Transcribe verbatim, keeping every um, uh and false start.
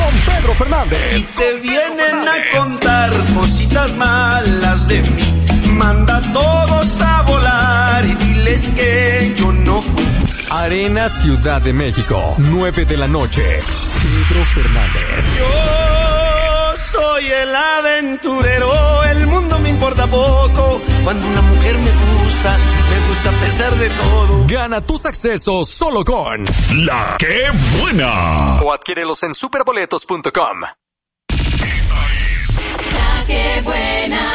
con Pedro Fernández. Si te vienen a contar cositas malas de mí, manda a todos a volar y diles que yo no fui. Arena Ciudad de México, nueve de la noche. Pedro Fernández. Yo soy el aventurero, el mundo me importa poco. Cuando una mujer me gusta, me gusta a pesar de todo. Gana tus accesos solo con La Que Buena. o adquiérelos en superboletos punto com. La Que Buena.